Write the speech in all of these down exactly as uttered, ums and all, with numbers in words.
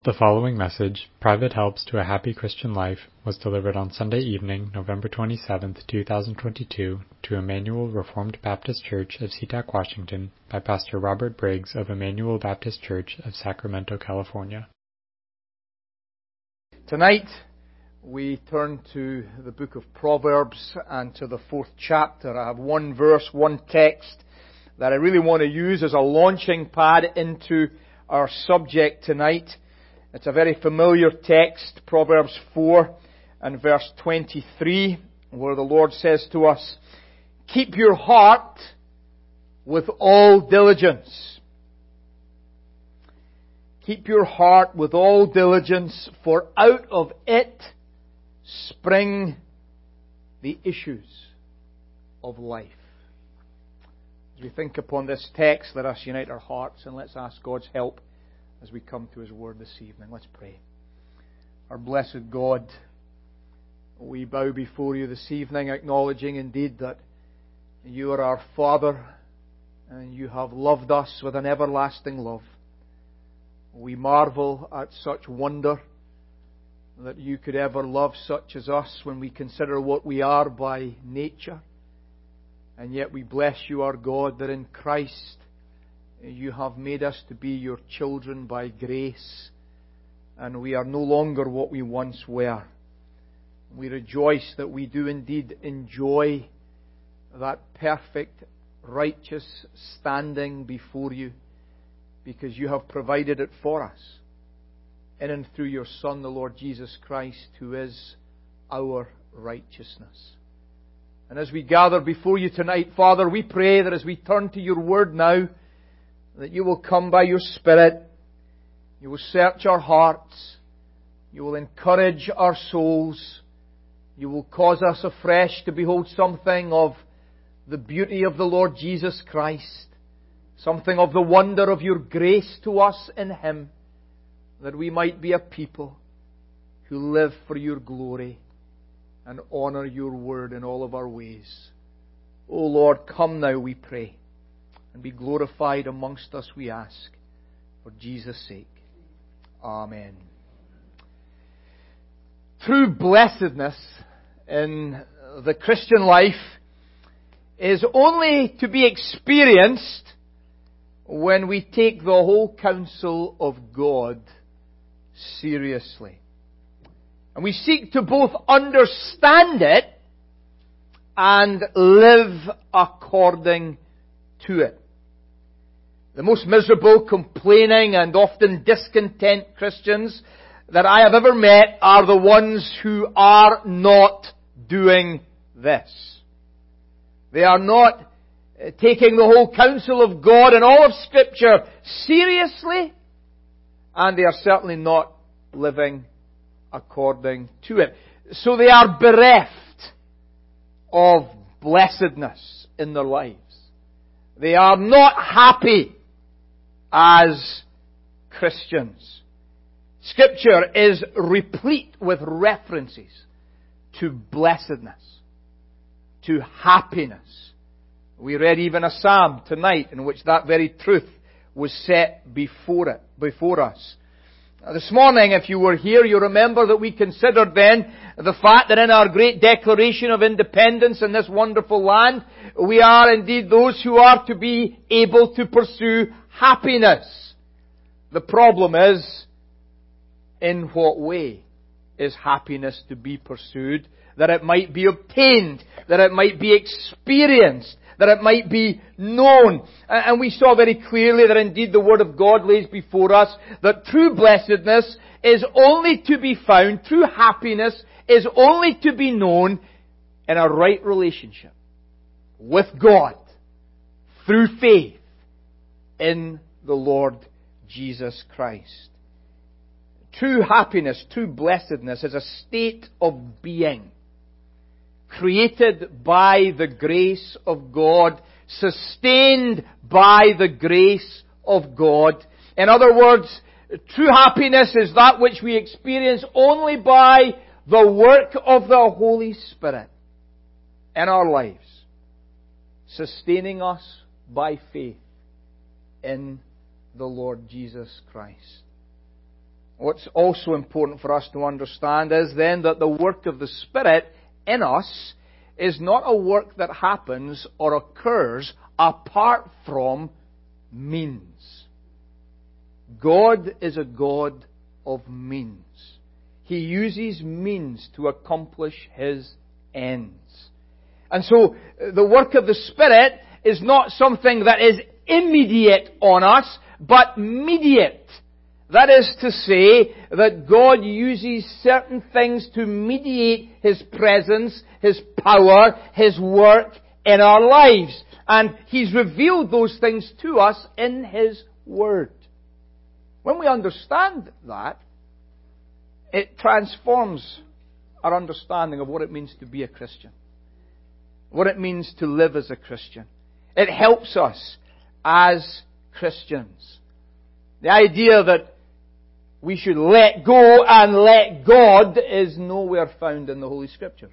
The following message, Private Helps to a Happy Christian Life, was delivered on Sunday evening, November twenty-seventh, two thousand twenty-two, to Emmanuel Reformed Baptist Church of SeaTac, Washington, by Pastor Robert Briggs of Emmanuel Baptist Church of Sacramento, California. Tonight, we turn to the book of Proverbs and to the fourth chapter. I have one verse, one text that I really want to use as a launching pad into our subject tonight. It's a very familiar text, Proverbs four and verse twenty-three, where the Lord says to us, "Keep your heart with all diligence. Keep your heart with all diligence, for out of it spring the issues of life." As we think upon this text, let us unite our hearts and let's ask God's help as we come to His Word this evening. Let's pray. Our blessed God, we bow before You this evening, acknowledging indeed that You are our Father and You have loved us with an everlasting love. We marvel at such wonder that You could ever love such as us when we consider what we are by nature. And yet we bless You, our God, that in Christ You have made us to be Your children by grace, and we are no longer what we once were. We rejoice that we do indeed enjoy that perfect, righteous standing before You, because You have provided it for us, in and through Your Son, the Lord Jesus Christ, who is our righteousness. And as we gather before You tonight, Father, we pray that as we turn to Your Word now, that You will come by Your Spirit, You will search our hearts, You will encourage our souls, You will cause us afresh to behold something of the beauty of the Lord Jesus Christ, something of the wonder of Your grace to us in Him, that we might be a people who live for Your glory and honour Your Word in all of our ways. O Lord, come now, we pray, and be glorified amongst us, we ask, for Jesus' sake. Amen. True blessedness in the Christian life is only to be experienced when we take the whole counsel of God seriously. And we seek to both understand it and live according to it. The most miserable, complaining, and often discontent Christians that I have ever met are the ones who are not doing this. They are not taking the whole counsel of God and all of Scripture seriously, and they are certainly not living according to it. So they are bereft of blessedness in their lives. They are not happy as Christians. Scripture is replete with references to blessedness, to happiness. We read even a psalm tonight in which that very truth was set before it, before us. Now, this morning, if you were here, you remember that we considered then the fact that in our great Declaration of Independence in this wonderful land, we are indeed those who are to be able to pursue happiness. The problem is, in what way is happiness to be pursued, that it might be obtained, that it might be experienced, that it might be known? And we saw very clearly that indeed the Word of God lays before us that true blessedness is only to be found, true happiness is only to be known in a right relationship with God through faith in the Lord Jesus Christ. True happiness, true blessedness is a state of being created by the grace of God, sustained by the grace of God. In other words, true happiness is that which we experience only by the work of the Holy Spirit in our lives, sustaining us by faith in the Lord Jesus Christ. What's also important for us to understand is then that the work of the Spirit in us is not a work that happens or occurs apart from means. God is a God of means. He uses means to accomplish His ends. And so, the work of the Spirit is not something that is immediate on us, but mediate. That is to say, that God uses certain things to mediate His presence, His power, His work in our lives. And He's revealed those things to us in His Word. When we understand that, it transforms our understanding of what it means to be a Christian. What it means to live as a Christian. It helps us as Christians. The idea that we should let go and let God is nowhere found in the Holy Scriptures.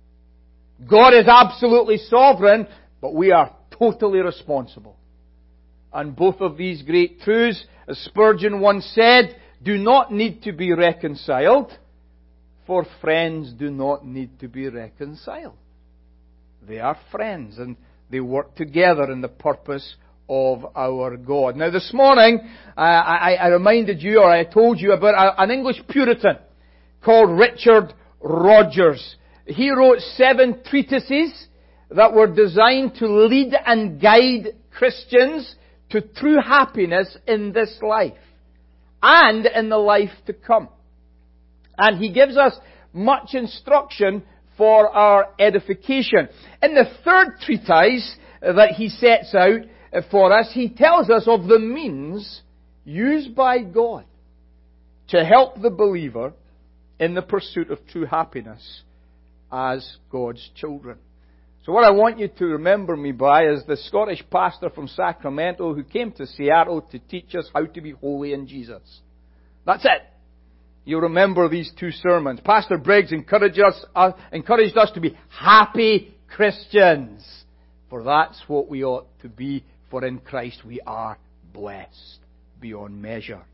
God is absolutely sovereign, but we are totally responsible. And both of these great truths, as Spurgeon once said, do not need to be reconciled, for friends do not need to be reconciled. They are friends, and they work together in the purpose of our God. Now this morning, uh, I, I reminded you, or I told you about a, an English Puritan called Richard Rogers. He wrote seven treatises that were designed to lead and guide Christians to true happiness in this life and in the life to come. And he gives us much instruction for our edification. In the third treatise that he sets out for us, he tells us of the means used by God to help the believer in the pursuit of true happiness as God's children. So what I want you to remember me by is the Scottish pastor from Sacramento who came to Seattle to teach us how to be holy in Jesus. That's it. You'll remember these two sermons. Pastor Briggs encouraged us, uh, encouraged us to be happy Christians. For that's what we ought to be. For in Christ we are blessed beyond measure.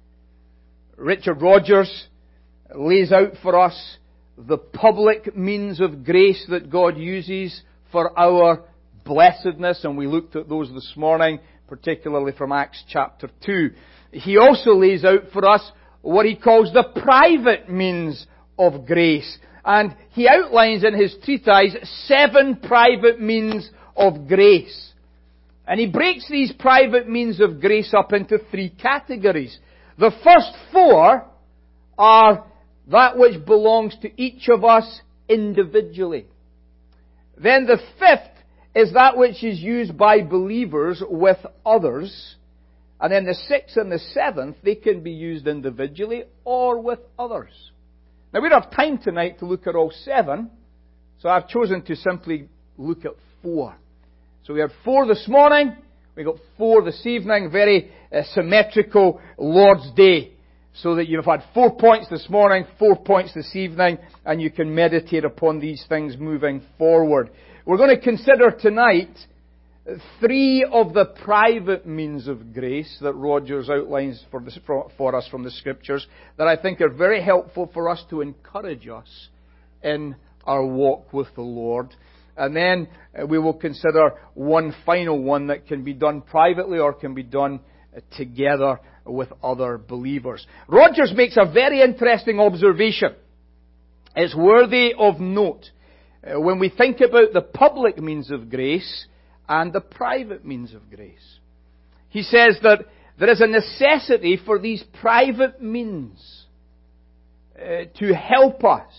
Richard Rogers lays out for us the public means of grace that God uses for our blessedness, and we looked at those this morning, particularly from Acts chapter two. He also lays out for us what he calls the private means of grace. And he outlines in his treatise seven private means of grace. And he breaks these private means of grace up into three categories. The first four are that which belongs to each of us individually. Then the fifth is that which is used by believers with others. And then the sixth and the seventh, they can be used individually or with others. Now we don't have time tonight to look at all seven, so I've chosen to simply look at four. So we had four this morning, we got four this evening, very uh, symmetrical Lord's Day. So that you've had four points this morning, four points this evening, and you can meditate upon these things moving forward. We're going to consider tonight three of the private means of grace that Rogers outlines for, this, for, for us from the Scriptures that I think are very helpful for us to encourage us in our walk with the Lord. And then we will consider one final one that can be done privately or can be done together with other believers. Rogers makes a very interesting observation. It's worthy of note uh, when we think about the public means of grace and the private means of grace. He says that there is a necessity for these private means uh, to help us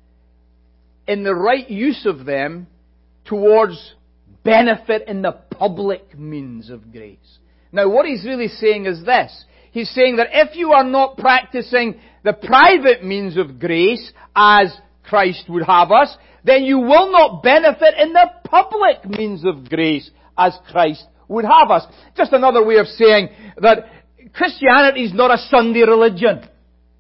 in the right use of them towards benefit in the public means of grace. Now what he's really saying is this. He's saying that if you are not practicing the private means of grace as Christ would have us, then you will not benefit in the public means of grace as Christ would have us. Just another way of saying that Christianity is not a Sunday religion.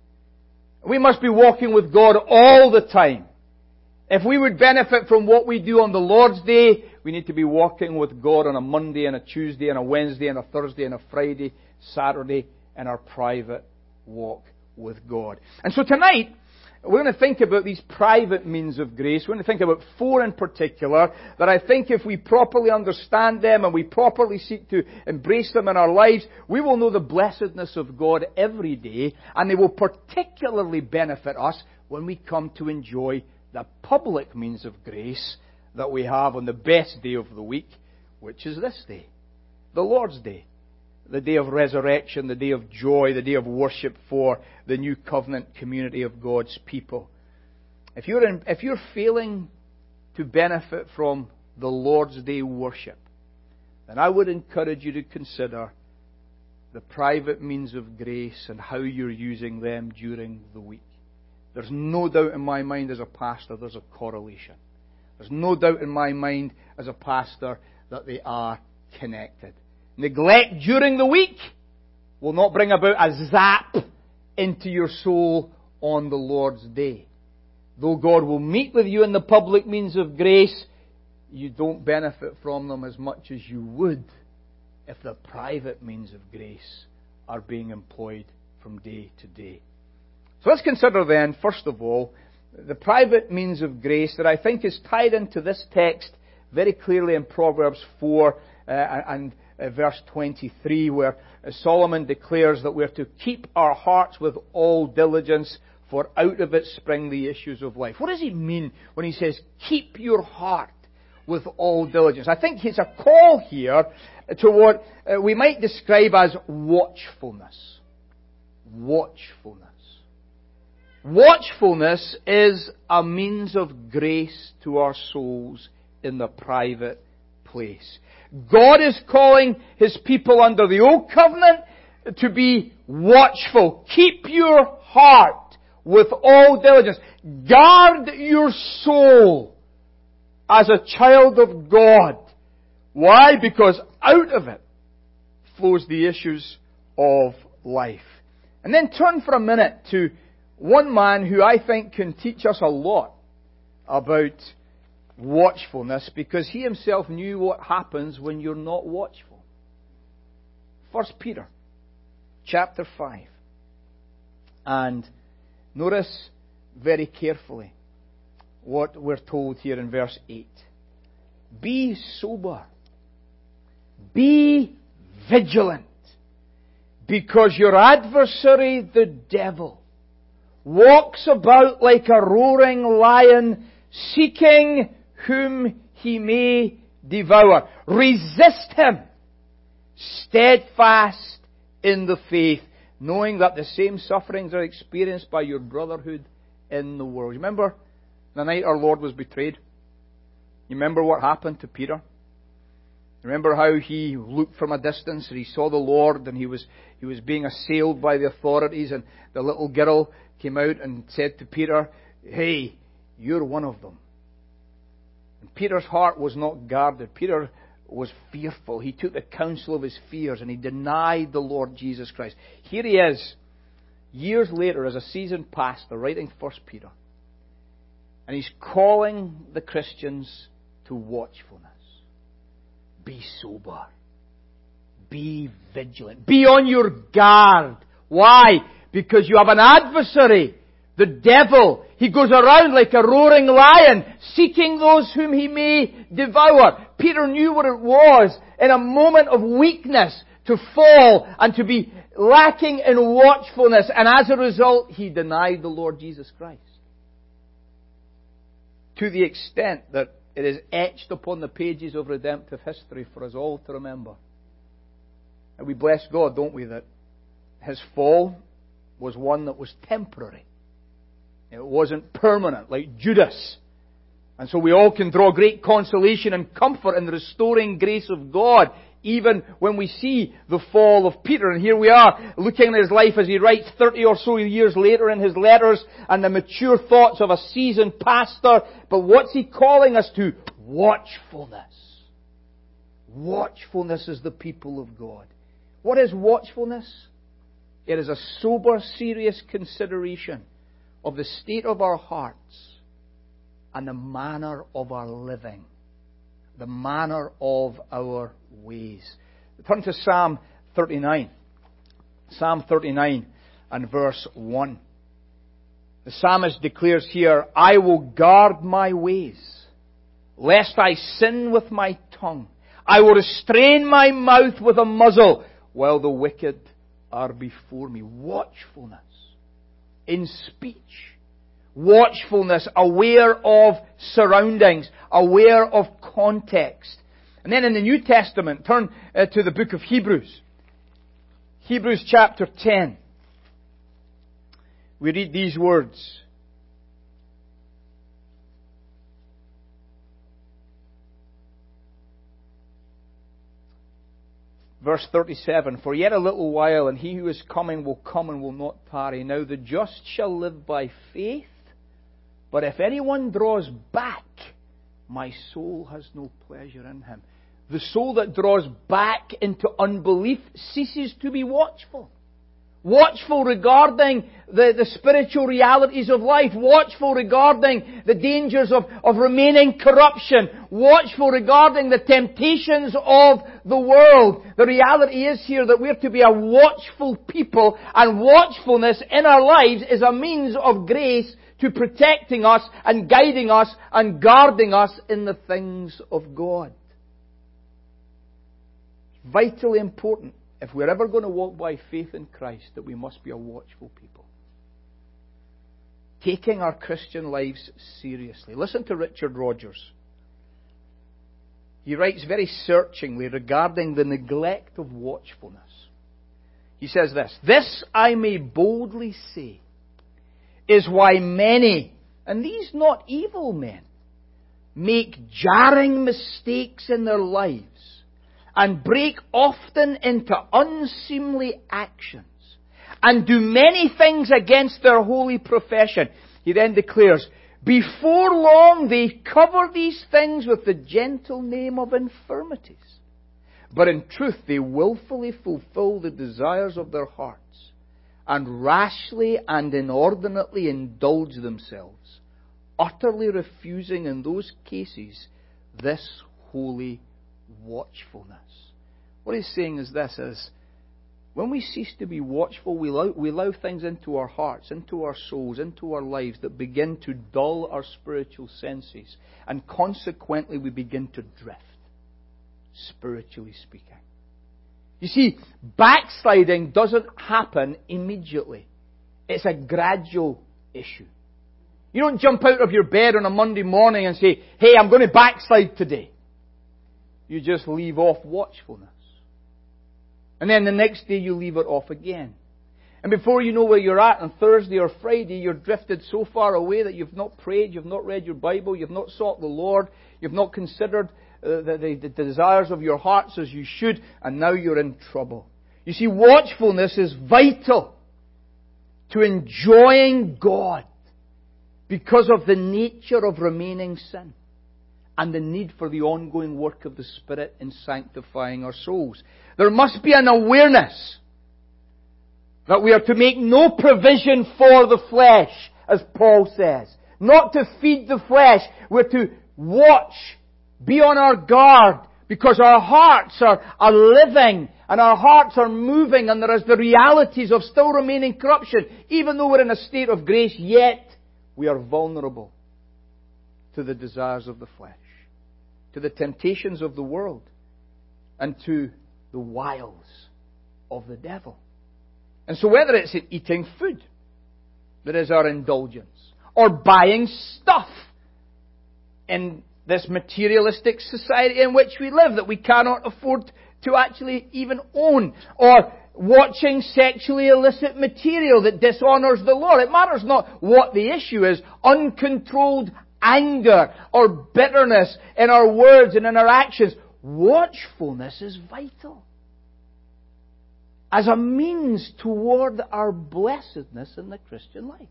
We must be walking with God all the time. If we would benefit from what we do on the Lord's Day, we need to be walking with God on a Monday and a Tuesday and a Wednesday and a Thursday and a Friday, Saturday, in our private walk with God. And so tonight, we're going to think about these private means of grace. We're going to think about four in particular that I think if we properly understand them and we properly seek to embrace them in our lives, we will know the blessedness of God every day, and they will particularly benefit us when we come to enjoy the public means of grace that we have on the best day of the week, which is this day, the Lord's Day. The day of resurrection, the day of joy, the day of worship for the new covenant community of God's people. If you're in, if you're failing to benefit from the Lord's Day worship, then I would encourage you to consider the private means of grace and how you're using them during the week. There's no doubt in my mind as a pastor there's a correlation. There's no doubt in my mind as a pastor that they are connected. Neglect during the week will not bring about a zap into your soul on the Lord's Day. Though God will meet with you in the public means of grace, you don't benefit from them as much as you would if the private means of grace are being employed from day to day. So let's consider then, first of all, the private means of grace that I think is tied into this text very clearly in Proverbs four uh, and Uh, verse twenty-three, where uh, Solomon declares that we're to keep our hearts with all diligence, for out of it spring the issues of life. What does he mean when he says, keep your heart with all diligence? I think it's a call here to what uh, we might describe as watchfulness. Watchfulness. Watchfulness is a means of grace to our souls in the private place. God is calling His people under the Old Covenant to be watchful. Keep your heart with all diligence. Guard your soul as a child of God. Why? Because out of it flows the issues of life. And then turn for a minute to one man who I think can teach us a lot about watchfulness, because he himself knew what happens when you're not watchful. First Peter chapter five. And notice very carefully what we're told here in verse eight. Be sober. Be vigilant. Because your adversary, the devil, walks about like a roaring lion, seeking whom he may devour. Resist him, steadfast in the faith, knowing that the same sufferings are experienced by your brotherhood in the world. Remember the night our Lord was betrayed? You remember what happened to Peter? Remember how he looked from a distance and he saw the Lord, and he was he was being assailed by the authorities, and the little girl came out and said to Peter, "Hey, you're one of them." And Peter's heart was not guarded. Peter was fearful. He took the counsel of his fears and he denied the Lord Jesus Christ. Here he is, years later, as a seasoned pastor, writing First Peter. And he's calling the Christians to watchfulness. Be sober. Be vigilant. Be on your guard. Why? Because you have an adversary. The devil. He goes around like a roaring lion, seeking those whom he may devour. Peter knew what it was in a moment of weakness to fall and to be lacking in watchfulness. And as a result, he denied the Lord Jesus Christ. To the extent that it is etched upon the pages of redemptive history for us all to remember. And we bless God, don't we, that his fall was one that was temporary. It wasn't permanent, like Judas. And so we all can draw great consolation and comfort in the restoring grace of God, even when we see the fall of Peter. And here we are, looking at his life as he writes thirty or so years later in his letters, and the mature thoughts of a seasoned pastor. But what's he calling us to? Watchfulness. Watchfulness is the people of God. What is watchfulness? It is a sober, serious consideration of the state of our hearts and the manner of our living, the manner of our ways. Turn to Psalm thirty-nine. Psalm thirty-nine and verse one. The psalmist declares here, I will guard my ways, lest I sin with my tongue. I will restrain my mouth with a muzzle, while the wicked are before me. Watchfulness in speech. Watchfulness, aware of surroundings, aware of context. And then in the New Testament, turn uh, to the book of Hebrews. Hebrews chapter ten. We read these words. Verse thirty-seven, For yet a little while, and he who is coming will come and will not tarry. Now the just shall live by faith, but if anyone draws back, my soul has no pleasure in him. The soul that draws back into unbelief ceases to be watchful. Watchful regarding the, the spiritual realities of life. Watchful regarding the dangers of, of remaining corruption. Watchful regarding the temptations of the world. The reality is here that we're to be a watchful people, and watchfulness in our lives is a means of grace to protecting us and guiding us and guarding us in the things of God. It's vitally important, if we're ever going to walk by faith in Christ, that we must be a watchful people. Taking our Christian lives seriously. Listen to Richard Rogers. He writes very searchingly regarding the neglect of watchfulness. He says this, This I may boldly say is why many, and these not evil men, make jarring mistakes in their lives and break often into unseemly actions and do many things against their holy profession. He then declares, Before long they cover these things with the gentle name of infirmities. But in truth they willfully fulfill the desires of their hearts, and rashly and inordinately indulge themselves, utterly refusing in those cases this holy watchfulness. What he's saying is this, is when we cease to be watchful, we allow, we allow things into our hearts, into our souls, into our lives that begin to dull our spiritual senses, and consequently we begin to drift, spiritually speaking. You see, backsliding doesn't happen immediately. It's a gradual issue. You don't jump out of your bed on a Monday morning and say, hey, I'm going to backslide today. You just leave off watchfulness. And then the next day you leave it off again. And before you know where you're at on Thursday or Friday, you're drifted so far away that you've not prayed, you've not read your Bible, you've not sought the Lord, you've not considered uh, the, the, the desires of your hearts as you should, and now you're in trouble. You see, watchfulness is vital to enjoying God because of the nature of remaining sin and the need for the ongoing work of the Spirit in sanctifying our souls. There must be an awareness that we are to make no provision for the flesh, as Paul says. Not to feed the flesh. We're to watch, be on our guard, because our hearts are, are living and our hearts are moving, and there is the realities of still remaining corruption. Even though we're in a state of grace, yet we are vulnerable to the desires of the flesh, to the temptations of the world, and to the wiles of the devil. And so whether it's in eating food that is our indulgence, or buying stuff in this materialistic society in which we live that we cannot afford to actually even own, or watching sexually illicit material that dishonours the Lord. It matters not what the issue is. Uncontrolled anger or bitterness in our words and in our actions. Watchfulness is vital as a means toward our blessedness in the Christian life.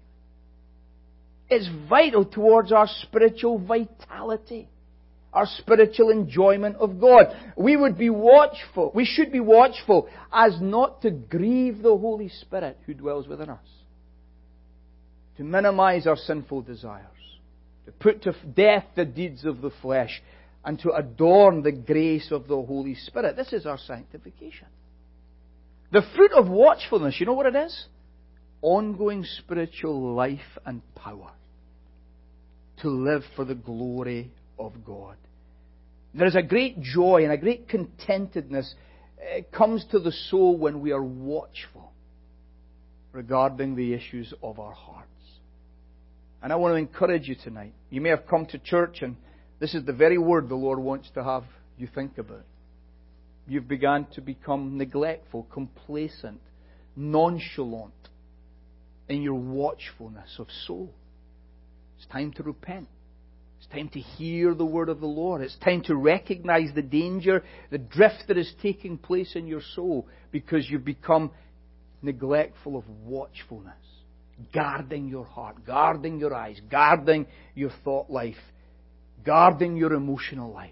It's vital towards our spiritual vitality, our spiritual enjoyment of God. We would be watchful, we should be watchful as not to grieve the Holy Spirit who dwells within us, to minimize our sinful desires, to put to death the deeds of the flesh, and to adorn the grace of the Holy Spirit. This is our sanctification. The fruit of watchfulness, you know what it is? ongoing spiritual life and power to live for the glory of God. There is a great joy and a great contentedness it comes to the soul when we are watchful regarding the issues of our hearts. And I want to encourage you tonight. You may have come to church and this is the very word the Lord wants to have you think about. You've begun to become neglectful, complacent, nonchalant in your watchfulness of soul. It's time to repent. It's time to hear the word of the Lord. It's time to recognize the danger, the drift that is taking place in your soul because you've become neglectful of watchfulness. Guarding your heart, guarding your eyes, guarding your thought life, guarding your emotional life.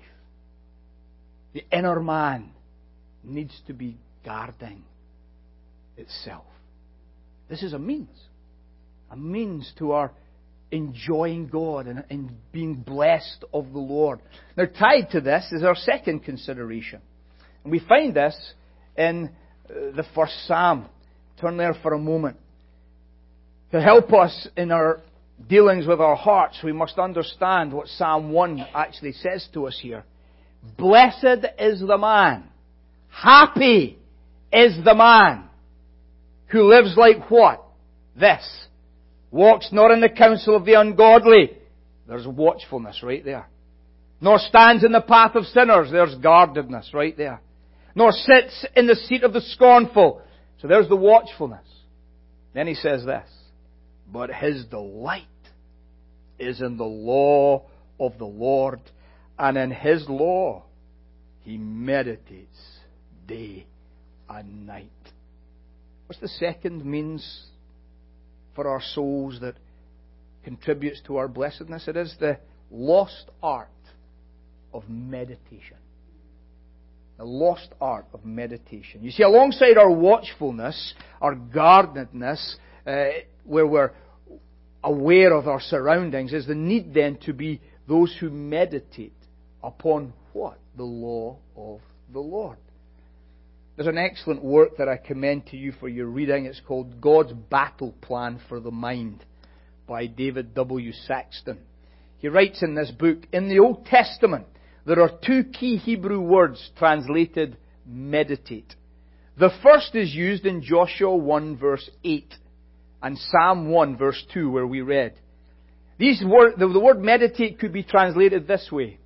The inner man needs to be guarding itself. This is a means. A means to our enjoying God and, and being blessed of the Lord. Now, tied to this is our second consideration. And we find this in the first Psalm. Turn there for a moment. To help us in our dealings with our hearts, we must understand what Psalm one actually says to us here. Blessed is the man, happy is the man who lives like what? This. Walks not in the counsel of the ungodly. There's watchfulness right there. Nor stands in the path of sinners. There's guardedness right there. Nor sits in the seat of the scornful. So there's the watchfulness. Then he says this. But his delight is in the law of the Lord, and in his law he meditates day and night. What's the second means for our souls that contributes to our blessedness? It is the lost art of meditation. The lost art of meditation. You see, alongside our watchfulness, our guardedness, uh, where we're aware of our surroundings, is the need then to be those who meditate upon what? The law of the Lord. There's an excellent work that I commend to you for your reading. It's called God's Battle Plan for the Mind by David W. Saxton. He writes in this book, in the Old Testament, there are two key Hebrew words translated meditate. The first is used in Joshua one verse eight and Psalm one verse two where we read. These word, the, the word meditate could be translated this way.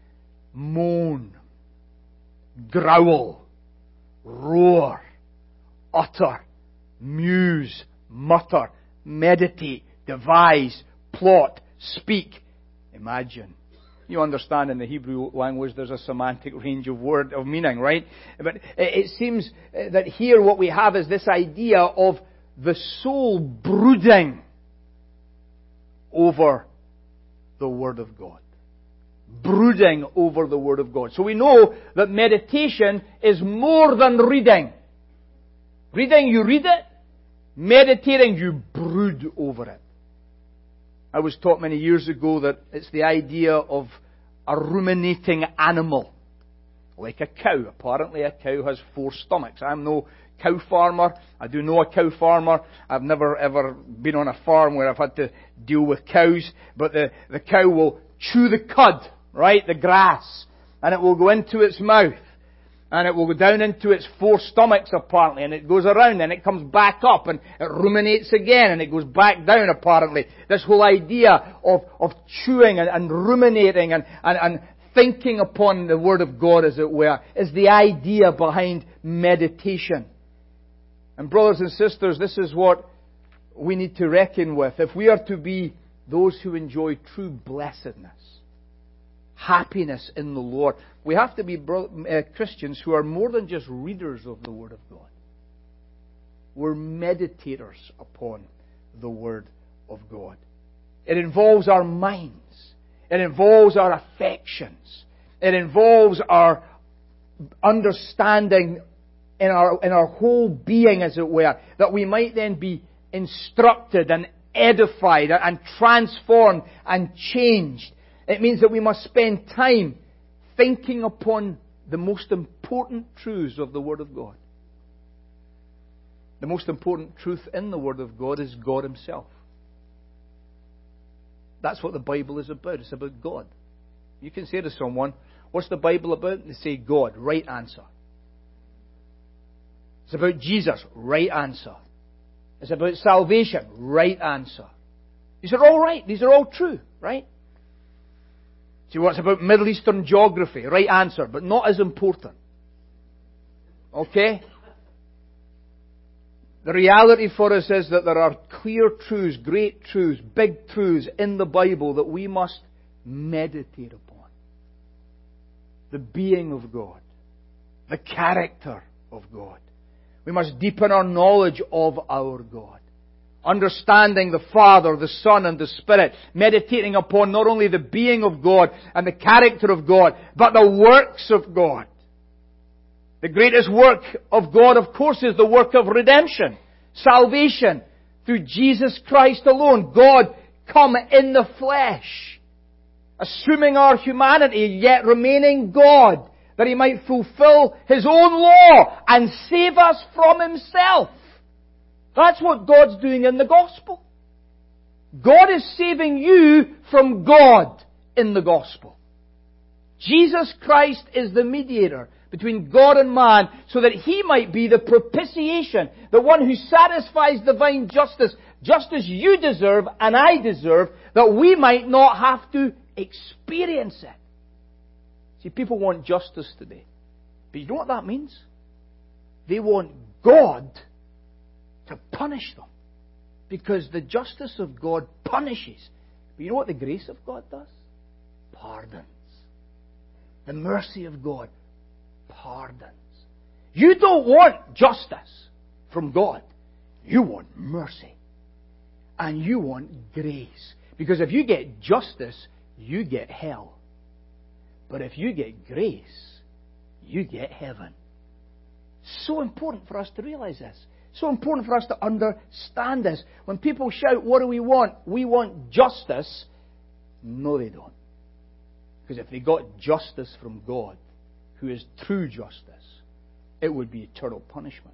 Moan, growl, roar, utter, muse, mutter, meditate, devise, plot, speak, imagine. You understand in the Hebrew language there's a semantic range of word, of meaning, right? But it seems that here what we have is this idea of the soul brooding over the Word of God. Brooding over the Word of God. So we know that meditation is more than reading. Reading, you read it. Meditating, you brood over it. I was taught many years ago that it's the idea of a ruminating animal. Like a cow. Apparently a cow has four stomachs. I'm no cow farmer. I do know a cow farmer. I've never ever been on a farm where I've had to deal with cows. But the, the cow will chew the cud, right? The grass. And it will go into its mouth. And it will go down into its four stomachs apparently. And it goes around and it comes back up and it ruminates again and it goes back down apparently. This whole idea of, of chewing and, and ruminating and, and, and thinking upon the Word of God, as it were, is the idea behind meditation. And brothers and sisters, this is what we need to reckon with. If we are to be those who enjoy true blessedness, happiness in the Lord, we have to be uh, Christians who are more than just readers of the Word of God. We're meditators upon the Word of God. It involves our minds. It involves our affections. It involves our understanding in our, in our whole being, as it were, that we might then be instructed and edified and transformed and changed. It means that we must spend time thinking upon the most important truths of the Word of God. The most important truth in the Word of God is God Himself. That's what the Bible is about. It's about God. You can say to someone, what's the Bible about? And they say God. Right answer. It's about Jesus. Right answer. It's about salvation. Right answer. These are all right. These are all true. Right? See, what's about Middle Eastern geography? Right answer, but not as important. Okay? The reality for us is that there are clear truths, great truths, big truths in the Bible that we must meditate upon. The being of God. The character of God. We must deepen our knowledge of our God. Understanding the Father, the Son, and the Spirit. Meditating upon not only the being of God and the character of God, but the works of God. The greatest work of God, of course, is the work of redemption. Salvation through Jesus Christ alone. God come in the flesh. Assuming our humanity, yet remaining God. That He might fulfill His own law and save us from Himself. That's what God's doing in the gospel. God is saving you from God in the gospel. Jesus Christ is the mediator between God and man, so that He might be the propitiation, the one who satisfies divine justice, just as you deserve and I deserve, that we might not have to experience it. See, people want justice today. But you know what that means? They want God to punish them. Because the justice of God punishes. But you know what the grace of God does? Pardons. The mercy of God pardons. You don't want justice from God. You want mercy. And you want grace. Because if you get justice, you get hell. But if you get grace, you get heaven. So important for us to realize this. So important for us to understand this. When people shout, what do we want? We want justice. No, they don't. Because if they got justice from God, who is true justice, it would be eternal punishment.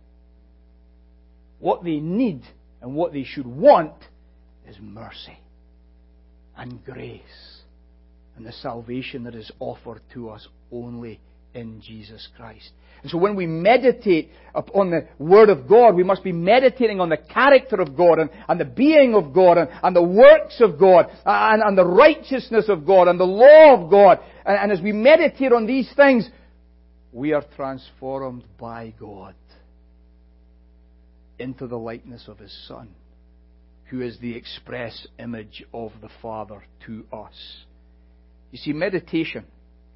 What they need and what they should want is mercy and grace and the salvation that is offered to us only in Jesus Christ. And so when we meditate upon the Word of God, we must be meditating on the character of God and, and the being of God and, and the works of God and, and the righteousness of God and the law of God. And, and as we meditate on these things, we are transformed by God into the likeness of His Son, who is the express image of the Father to us. You see, meditation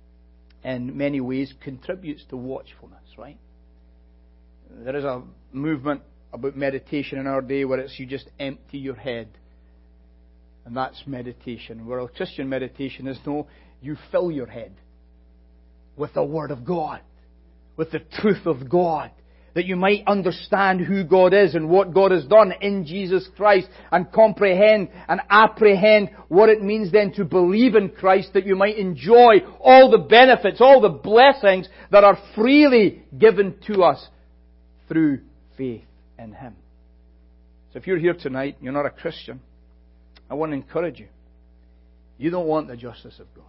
in many ways contributes to watchfulness, right? There is a movement about meditation in our day where it's you just empty your head. And that's meditation. Where Christian meditation is no, you fill your head with the Word of God, with the truth of God, that you might understand who God is and what God has done in Jesus Christ and comprehend and apprehend what it means then to believe in Christ, that you might enjoy all the benefits, all the blessings that are freely given to us through faith in Him. So if you're here tonight and you're not a Christian, I want to encourage you. You don't want the justice of God.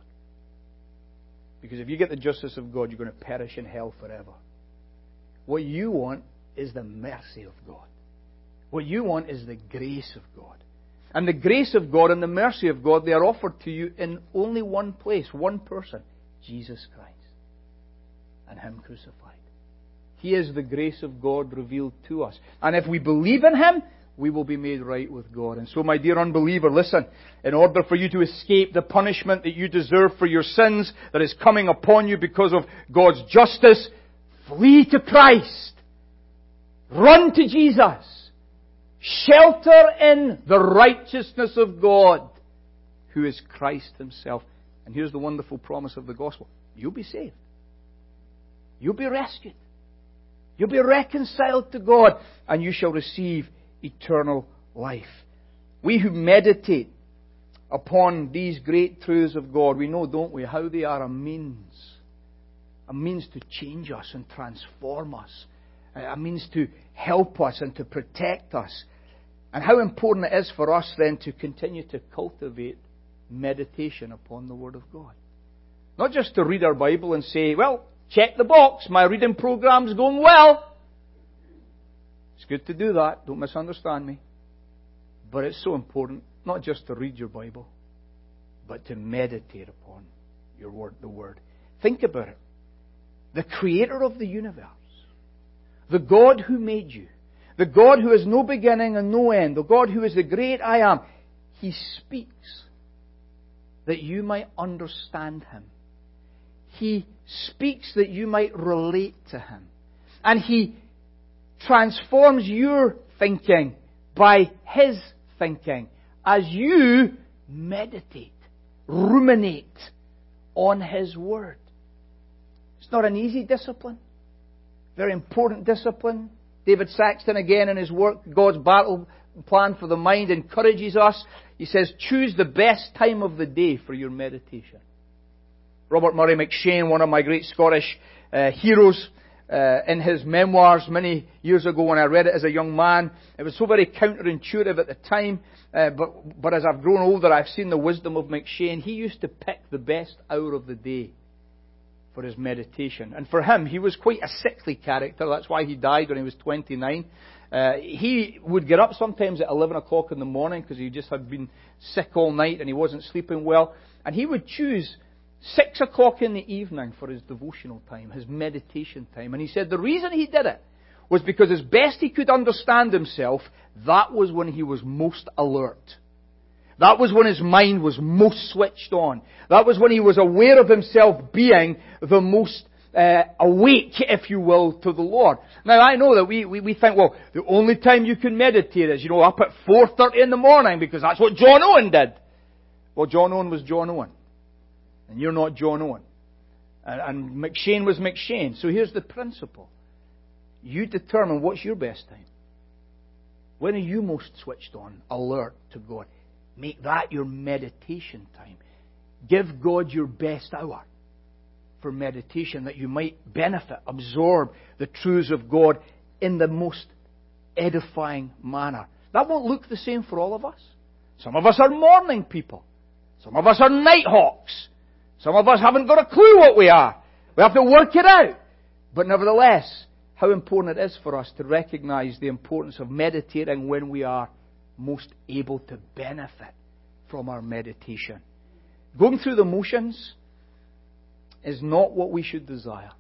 Because if you get the justice of God, you're going to perish in hell forever. What you want is the mercy of God. What you want is the grace of God. And the grace of God and the mercy of God, they are offered to you in only one place, one person, Jesus Christ and Him crucified. He is the grace of God revealed to us. And if we believe in Him, we will be made right with God. And so, my dear unbeliever, listen, in order for you to escape the punishment that you deserve for your sins that is coming upon you because of God's justice, flee to Christ. Run to Jesus. Shelter in the righteousness of God, who is Christ Himself. And here's the wonderful promise of the gospel. You'll be saved. You'll be rescued. You'll be reconciled to God, and you shall receive eternal life. We who meditate upon these great truths of God, we know, don't we, how they are a means, a means to change us and transform us A means to help us and to protect us. And how important it is for us then to continue to cultivate meditation upon the Word of God. Not just to read our Bible and say, well, check the box, my reading program's going well. It's good to do that, don't misunderstand me. But it's so important not just to read your Bible, but to meditate upon your word, the Word. Think about it. The Creator of the universe, the God who made you, the God who has no beginning and no end, the God who is the great I Am, He speaks that you might understand Him. He speaks that you might relate to Him. And He transforms your thinking by His thinking as you meditate, ruminate on His Word. It's not an easy discipline. Very important discipline. David Saxton, again in his work, God's Battle Plan for the Mind, encourages us. He says, choose the best time of the day for your meditation. Robert Murray McCheyne, one of my great Scottish uh, heroes, uh, in his memoirs many years ago when I read it as a young man, it was so very counterintuitive at the time, uh, but, but as I've grown older, I've seen the wisdom of McCheyne. He used to pick the best hour of the day for his meditation. And for him, he was quite a sickly character. That's why he died when he was twenty-nine. Uh, he would get up sometimes at eleven o'clock in the morning because he just had been sick all night and he wasn't sleeping well. And he would choose six o'clock in the evening for his devotional time, his meditation time. And he said the reason he did it was because as best he could understand himself, that was when he was most alert. That was when his mind was most switched on. That was when he was aware of himself being the most uh, awake, if you will, to the Lord. Now, I know that we, we, we think, well, the only time you can meditate is, you know, up at four thirty in the morning because that's what John Owen did. Well, John Owen was John Owen. And you're not John Owen. And, and McCheyne was McCheyne. So here's the principle. You determine what's your best time. When are you most switched on, alert to God? Make that your meditation time. Give God your best hour for meditation that you might benefit, absorb the truths of God in the most edifying manner. That won't look the same for all of us. Some of us are morning people. Some of us are night hawks. Some of us haven't got a clue what we are. We have to work it out. But nevertheless, how important it is for us to recognize the importance of meditating when we are most able to benefit from our meditation. Going through the motions is not what we should desire.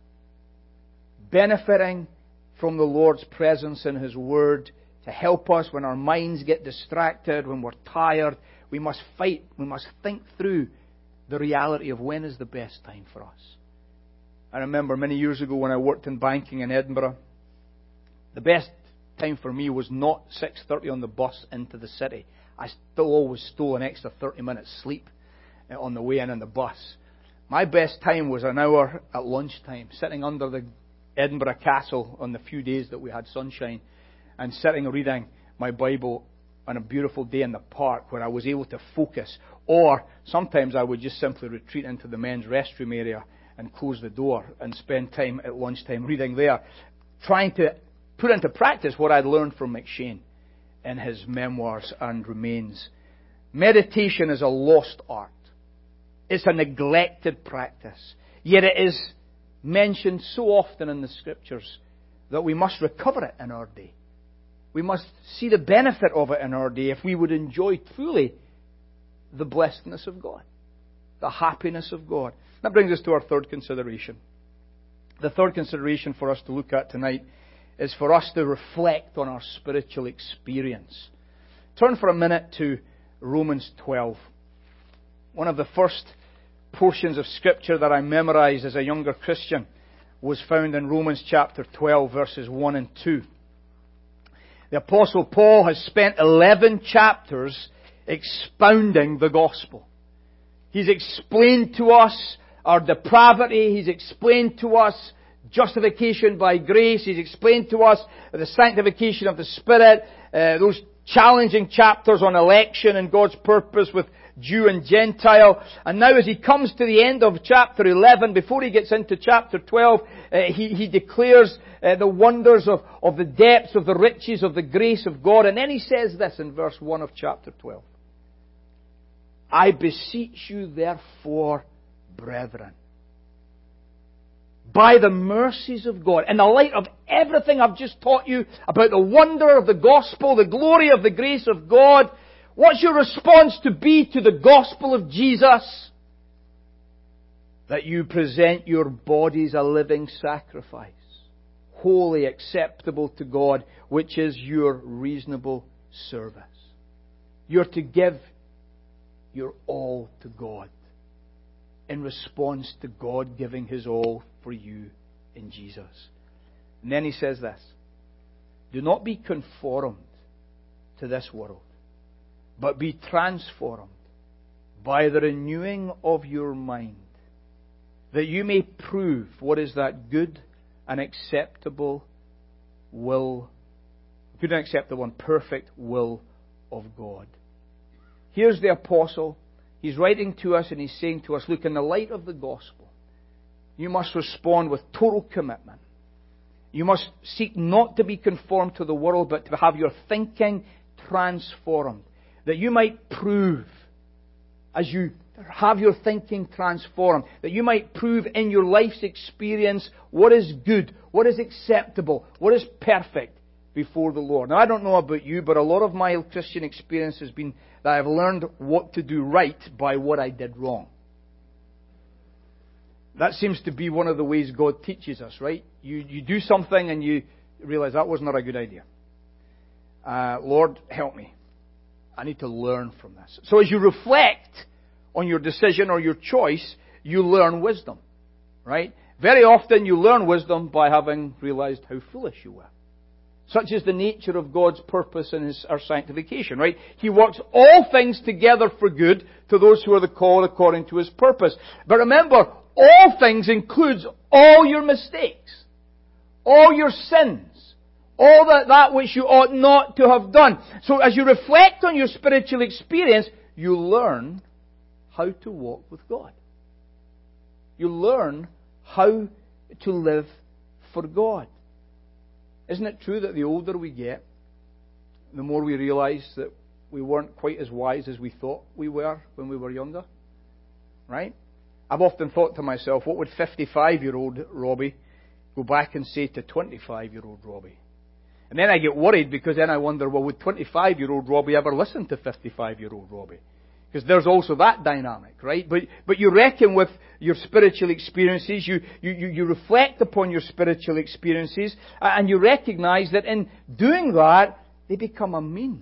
Benefiting from the Lord's presence in His Word to help us when our minds get distracted, when we're tired, we must fight, we must think through the reality of when is the best time for us. I remember many years ago when I worked in banking in Edinburgh, the best time for me was not six thirty on the bus into the city. I still always stole an extra thirty minutes sleep on the way in on the bus. My best time was an hour at lunchtime, sitting under the Edinburgh Castle on the few days that we had sunshine, and sitting reading my Bible on a beautiful day in the park where I was able to focus. Or sometimes I would just simply retreat into the men's restroom area and close the door and spend time at lunchtime reading there, trying to put into practice what I'd learned from McCheyne in his memoirs and remains. Meditation is a lost art. It's a neglected practice. Yet it is mentioned so often in the Scriptures that we must recover it in our day. We must see the benefit of it in our day if we would enjoy truly the blessedness of God, the happiness of God. That brings us to our third consideration. The third consideration for us to look at tonight is for us to reflect on our spiritual experience. Turn for a minute to Romans twelve. One of the first portions of Scripture that I memorized as a younger Christian was found in Romans chapter twelve, verses one and two. The Apostle Paul has spent eleven chapters expounding the gospel. He's explained to us our depravity. He's explained to us justification by grace. He's explained to us the sanctification of the Spirit. Uh, those challenging chapters on election and God's purpose with Jew and Gentile. And now as he comes to the end of chapter eleven, before he gets into chapter twelve, uh, he, he declares uh, the wonders of, of the depths of the riches of the grace of God. And then he says this in verse one of chapter twelve. I beseech you therefore, brethren, by the mercies of God, in the light of everything I've just taught you about the wonder of the gospel, the glory of the grace of God, what's your response to be to the gospel of Jesus? That you present your bodies a living sacrifice, holy, acceptable to God, which is your reasonable service. You're to give your all to God in response to God giving His all for you in Jesus. And then he says this, do not be conformed to this world, but be transformed by the renewing of your mind, that you may prove what is that good and acceptable will, good and acceptable and perfect will of God. Here's the apostle. He's writing to us and he's saying to us, look, in the light of the gospel, you must respond with total commitment. You must seek not to be conformed to the world, but to have your thinking transformed. That you might prove, as you have your thinking transformed, that you might prove in your life's experience what is good, what is acceptable, what is perfect before the Lord. Now, I don't know about you, but a lot of my Christian experience has been that I've learned what to do right by what I did wrong. That seems to be one of the ways God teaches us, right? You you do something and you realize that was not a good idea. Uh, Lord, help me. I need to learn from this. So as you reflect on your decision or your choice, you learn wisdom, right? Very often you learn wisdom by having realized how foolish you were. Such is the nature of God's purpose in His, our sanctification, right? He works all things together for good to those who are the called according to His purpose. But remember, all things includes all your mistakes, all your sins, all that, that which you ought not to have done. So as you reflect on your spiritual experience, you learn how to walk with God. You learn how to live for God. Isn't it true that the older we get, the more we realize that we weren't quite as wise as we thought we were when we were younger? Right? I've often thought to myself, what would fifty-five-year-old Robbie go back and say to twenty-five-year-old Robbie? And then I get worried because then I wonder, well, would twenty-five-year-old Robbie ever listen to fifty-five-year-old Robbie? Because there's also that dynamic, right? But but you reckon with your spiritual experiences, you, you, you, you reflect upon your spiritual experiences, and you recognize that in doing that, they become a means.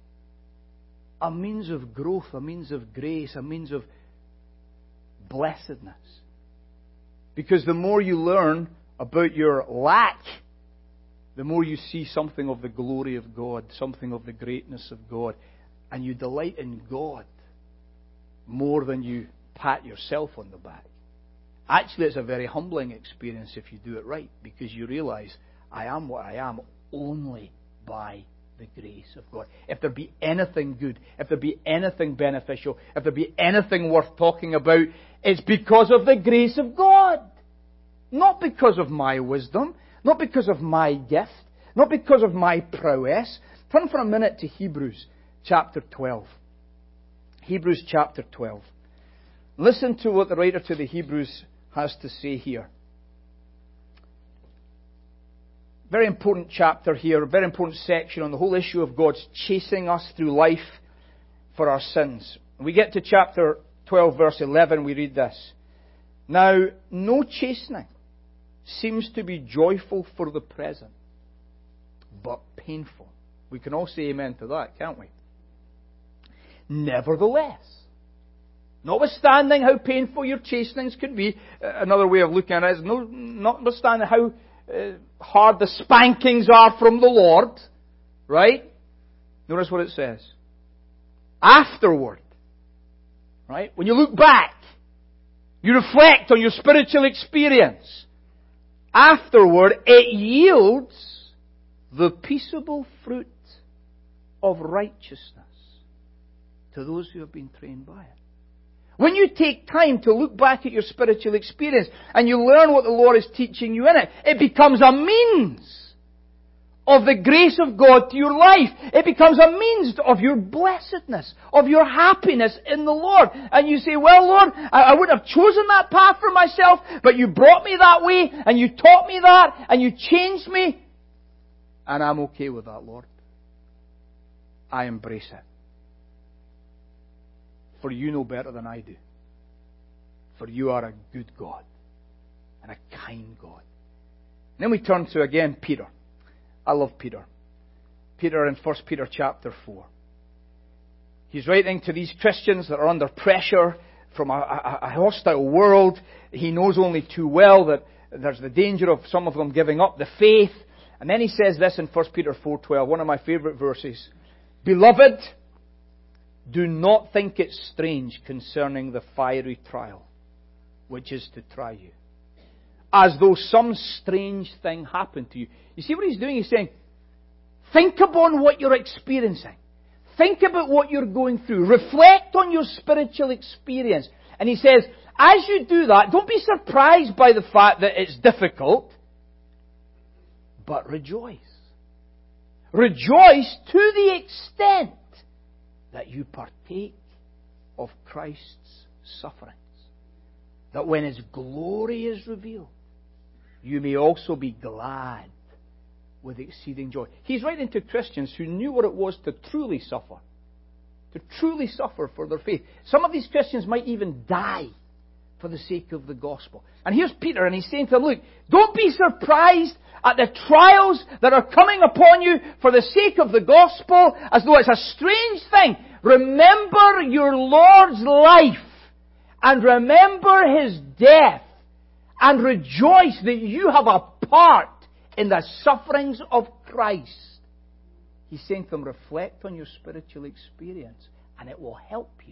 A means of growth, a means of grace, a means of blessedness. Because the more you learn about your lack, the more you see something of the glory of God, something of the greatness of God, and you delight in God more than you pat yourself on the back. Actually, it's a very humbling experience if you do it right, because you realize, I am what I am only by the grace of God. If there be anything good, if there be anything beneficial, if there be anything worth talking about, it's because of the grace of God. Not because of my wisdom, not because of my gift, not because of my prowess. Turn for a minute to Hebrews chapter twelve. Hebrews chapter twelve. Listen to what the writer to the Hebrews has to say here. Very important chapter here, a very important section on the whole issue of God's chasing us through life for our sins. We get to chapter twelve, verse eleven, we read this. Now, no chastening seems to be joyful for the present, but painful. We can all say amen to that, can't we? Nevertheless, notwithstanding how painful your chastenings could be, another way of looking at it is no, notwithstanding how uh, hard the spankings are from the Lord, right? Notice what it says. Afterward, right? When you look back, you reflect on your spiritual experience. Afterward, it yields the peaceable fruit of righteousness to those who have been trained by it. When you take time to look back at your spiritual experience and you learn what the Lord is teaching you in it, it becomes a means of the grace of God to your life. It becomes a means of your blessedness, of your happiness in the Lord. And you say, well, Lord, I, I wouldn't have chosen that path for myself, but you brought me that way, and you taught me that, and you changed me. And I'm okay with that, Lord. I embrace it. For you know better than I do. For you are a good God and a kind God. And then we turn to, again, Peter. I love Peter. Peter in First Peter chapter four. He's writing to these Christians that are under pressure from a, a, a hostile world. He knows only too well that there's the danger of some of them giving up the faith. And then he says this in First Peter four twelve, one of my favourite verses. Beloved, do not think it strange concerning the fiery trial, which is to try you, as though some strange thing happened to you. You see what he's doing? He's saying, think upon what you're experiencing. Think about what you're going through. Reflect on your spiritual experience. And he says, as you do that, don't be surprised by the fact that it's difficult, but rejoice. Rejoice to the extent that you partake of Christ's sufferings, that when His glory is revealed, you may also be glad with exceeding joy. He's writing to Christians who knew what it was to truly suffer, to truly suffer for their faith. Some of these Christians might even die for the sake of the gospel. And here's Peter, and he's saying to them, look, don't be surprised at the trials that are coming upon you for the sake of the gospel, as though it's a strange thing. Remember your Lord's life, and remember His death, and rejoice that you have a part in the sufferings of Christ. He's saying to them, reflect on your spiritual experience, and it will help you.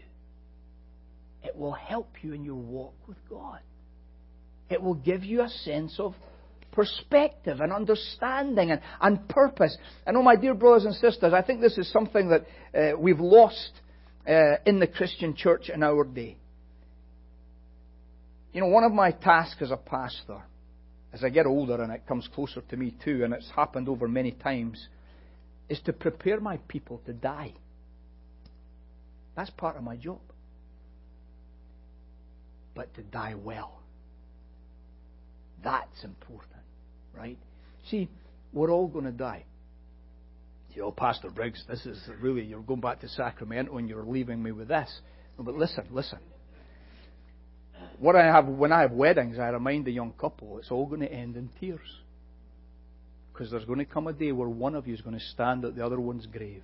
It will help you in your walk with God. It will give you a sense of perspective and understanding and, and purpose. I know, my dear brothers and sisters, I think this is something that uh, we've lost uh, in the Christian church in our day. You know, one of my tasks as a pastor, as I get older and it comes closer to me too, and it's happened over many times, is to prepare my people to die. That's part of my job. But to die well. That's important, right? See, we're all going to die. You know, Pastor Briggs, this is really, you're going back to Sacramento and you're leaving me with this. No, but listen, listen. What I have, when I have weddings, I remind the young couple, it's all going to end in tears. Because there's going to come a day where one of you is going to stand at the other one's grave.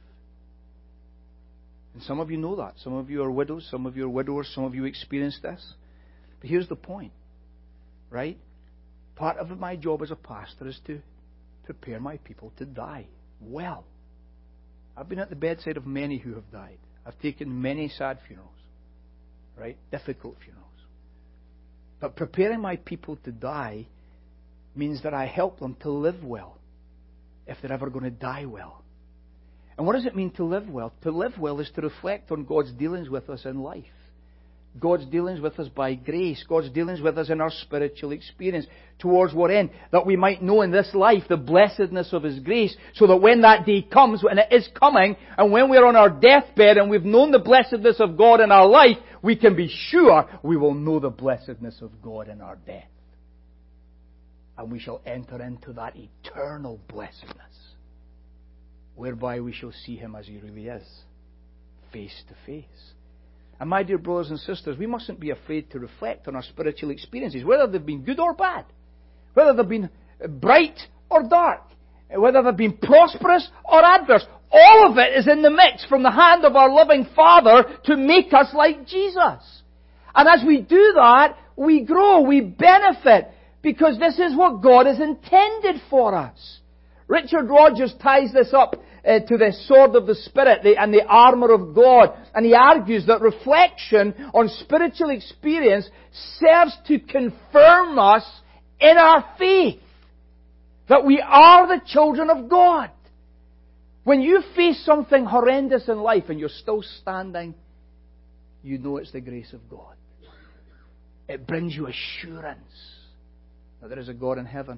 And some of you know that. Some of you are widows, some of you are widowers, some of you experience this. But here's the point, right? Part of my job as a pastor is to prepare my people to die well. I've been at the bedside of many who have died. I've taken many sad funerals, right? Difficult funerals. But preparing my people to die means that I help them to live well, if they're ever going to die well. And what does it mean to live well? To live well is to reflect on God's dealings with us in life. God's dealings with us by grace. God's dealings with us in our spiritual experience. Towards what end? That we might know in this life the blessedness of His grace, so that when that day comes, and it is coming, and when we're on our deathbed and we've known the blessedness of God in our life, we can be sure we will know the blessedness of God in our death. And we shall enter into that eternal blessedness, whereby we shall see Him as He really is, face to face. And my dear brothers and sisters, we mustn't be afraid to reflect on our spiritual experiences, whether they've been good or bad, whether they've been bright or dark, whether they've been prosperous or adverse. All of it is in the mix from the hand of our loving Father to make us like Jesus. And as we do that, we grow, we benefit, because this is what God has intended for us. Richard Rogers ties this up uh, to the sword of the Spirit the, and the armour of God. And he argues that reflection on spiritual experience serves to confirm us in our faith. That we are the children of God. When you face something horrendous in life and you're still standing you know it's the grace of God. It brings you assurance that there is a God in heaven,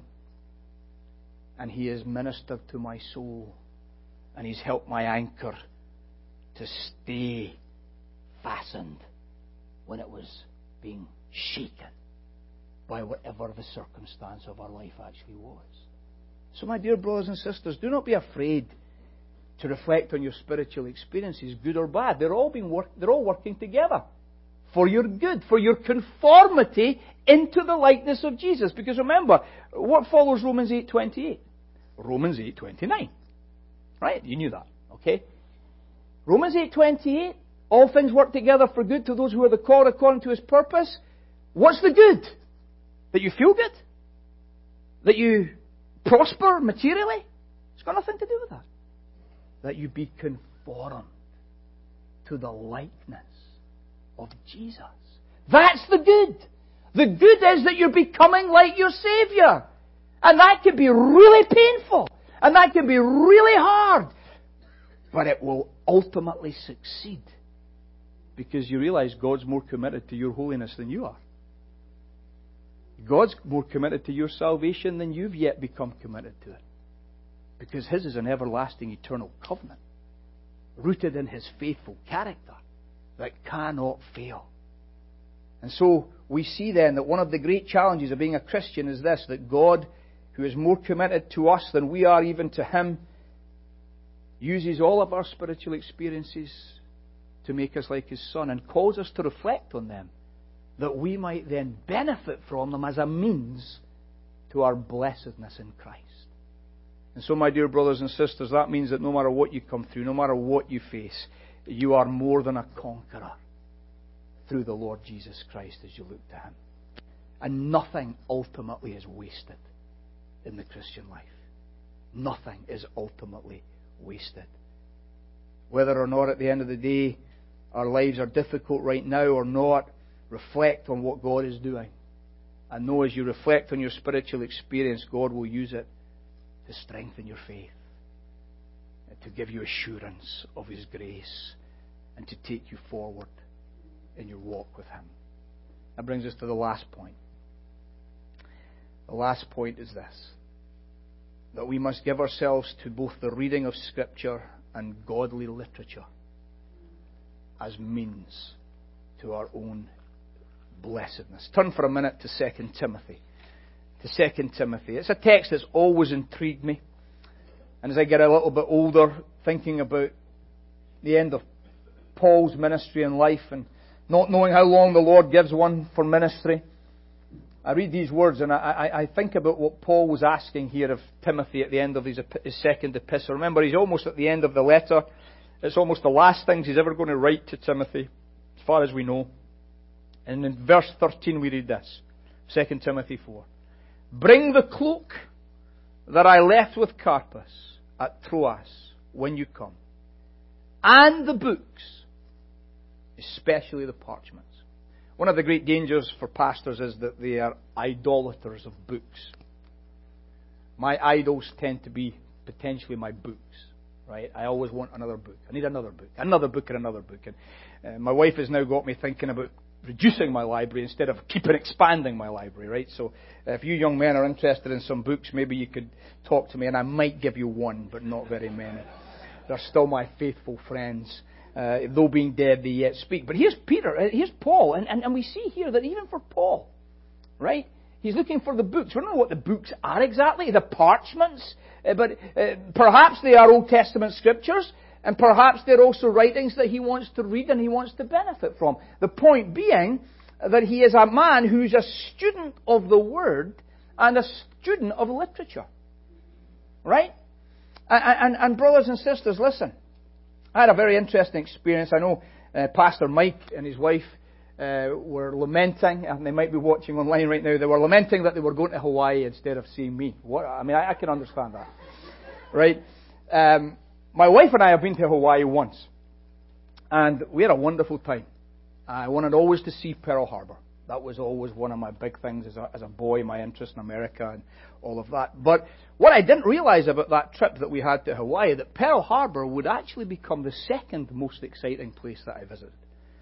and He has ministered to my soul, and He's helped my anchor to stay fastened when it was being shaken by whatever the circumstance of our life actually was. So, my dear brothers and sisters, do not be afraid to reflect on your spiritual experiences, good or bad. They're all being work, they're all working together for your good, for your conformity into the likeness of Jesus. Because remember, what follows Romans eight twenty-eight? Romans eight twenty-nine. Right? You knew that. Okay? Romans eight twenty-eight. All things work together for good to those who are the called according to His purpose. What's the good? That you feel good? That you prosper materially? It's got nothing to do with that. That you be conformed to the likeness of Jesus. That's the good. The good is that you're becoming like your Saviour. And that can be really painful. And that can be really hard. But it will ultimately succeed. Because you realize God's more committed to your holiness than you are. God's more committed to your salvation than you've yet become committed to it. Because His is an everlasting, eternal covenant, rooted in His faithful character that cannot fail. And so we see then that one of the great challenges of being a Christian is this, that God, who is more committed to us than we are even to Him, uses all of our spiritual experiences to make us like His Son and calls us to reflect on them, that we might then benefit from them as a means to our blessedness in Christ. And so, my dear brothers and sisters, that means that no matter what you come through, no matter what you face, you are more than a conqueror through the Lord Jesus Christ as you look to Him. And nothing ultimately is wasted in the Christian life. Nothing is ultimately wasted. Whether or not at the end of the day our lives are difficult right now or not, reflect on what God is doing. And know as you reflect on your spiritual experience, God will use it to strengthen your faith, to give you assurance of His grace, and to take you forward in your walk with Him. That brings us to the last point. The last point is this, that we must give ourselves to both the reading of Scripture and godly literature as means to our own blessedness. Turn for a minute to Second Timothy. To Second Timothy. It's a text that's always intrigued me. And as I get a little bit older, thinking about the end of Paul's ministry and life and not knowing how long the Lord gives one for ministry, I read these words and I, I, I think about what Paul was asking here of Timothy at the end of his, his second epistle. Remember, he's almost at the end of the letter. It's almost the last things he's ever going to write to Timothy, as far as we know. And in verse thirteen we read this, Second Timothy four. Bring the cloak that I left with Carpus at Troas when you come, and the books, especially the parchments. One of the great dangers for pastors is that they are idolaters of books. My idols tend to be potentially my books, right? I always want another book. I need another book, another book and another book. And uh, my wife has now got me thinking about reducing my library instead of keeping expanding my library, right? So uh, if you young men are interested in some books, maybe you could talk to me and I might give you one, but not very many. They're still my faithful friends. Uh, though being dead, they yet speak. But here's Peter, uh, here's Paul, and, and, and we see here that even for Paul, right, he's looking for the books. We don't know what the books are exactly, the parchments, uh, but uh, perhaps they are Old Testament scriptures, and perhaps they're also writings that he wants to read and he wants to benefit from. The point being that he is a man who's a student of the Word and a student of literature. Right? And, and, and brothers and sisters, listen. I had a very interesting experience. I know uh, Pastor Mike and his wife uh, were lamenting, and they might be watching online right now, they were lamenting that they were going to Hawaii instead of seeing me. What? I mean, I, I can understand that. Right? Um, my wife and I have been to Hawaii once, and we had a wonderful time. I wanted always to see Pearl Harbor. That was always one of my big things as a, as a boy, my interest in America and all of that. But what I didn't realize about that trip that we had to Hawaii, that Pearl Harbor would actually become the second most exciting place that I visited.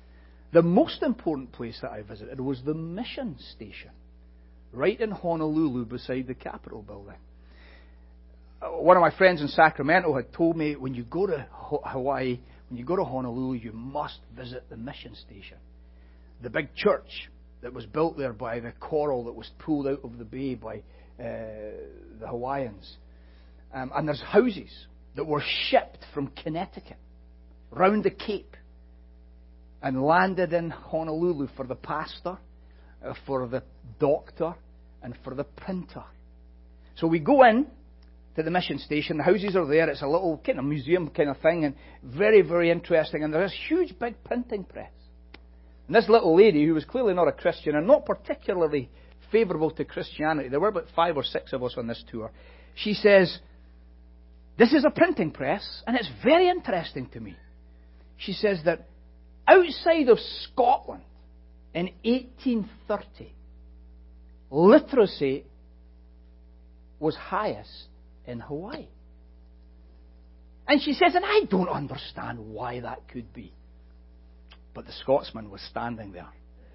The most important place that I visited was the mission station, right in Honolulu beside the Capitol building. One of my friends in Sacramento had told me, when you go to Hawaii, when you go to Honolulu, you must visit the mission station. The big church that was built there by the coral that was pulled out of the bay by uh, the Hawaiians. Um, and there's houses that were shipped from Connecticut round the Cape and landed in Honolulu for the pastor, uh, for the doctor, and for the printer. So we go in to the mission station. The houses are there. It's a little kind of museum kind of thing, and very, very interesting. And there's this huge big printing press. And this little lady, who was clearly not a Christian and not particularly favourable to Christianity, there were about five or six of us on this tour, she says, "This is a printing press, and it's very interesting to me." She says that outside of Scotland in eighteen thirty, literacy was highest in Hawaii. And she says, and I don't understand why that could be. But the Scotsman was standing there.